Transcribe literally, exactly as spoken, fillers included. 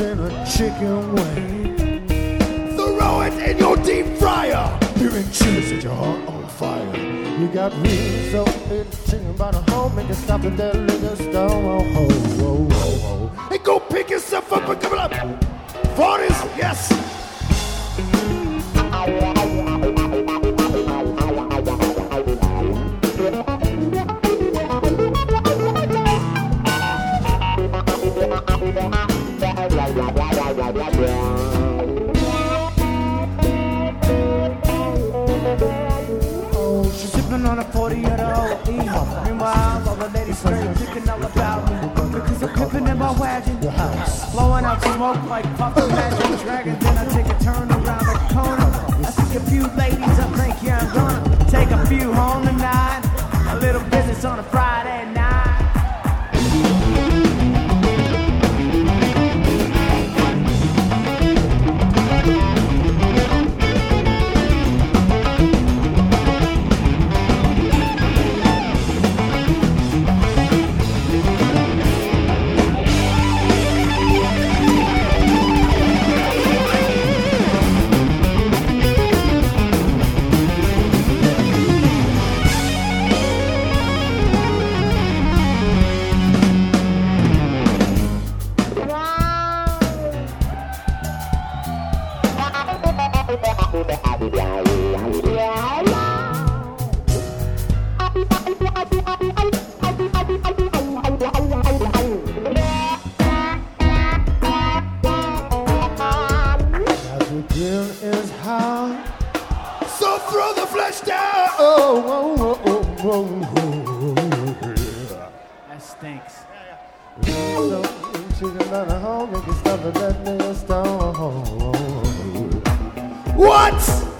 in a chicken wing. Throw it in your deep fryer. Hearing chili set your heart on fire. You got me so itching about a home, make it stop in that liquor store. Oh, oh, oh, oh, oh. Hey, go pick yourself up and come up. forties, yes. Oh, she's sipping on a forty at old E. Meanwhile, all the ladies straight thinking all about me. Because I'm pimping in my wagon, blowing out smoke like Puffin' Magic Dragon. Then I take a turn around the corner. I see a few ladies, I think, yeah, I'm gonna take a few home tonight. A little business on a Friday night. So throw the flesh down. Oh, oh, oh, oh, oh, oh. That stinks. So chicken on a home, make it stop and let me stone. What?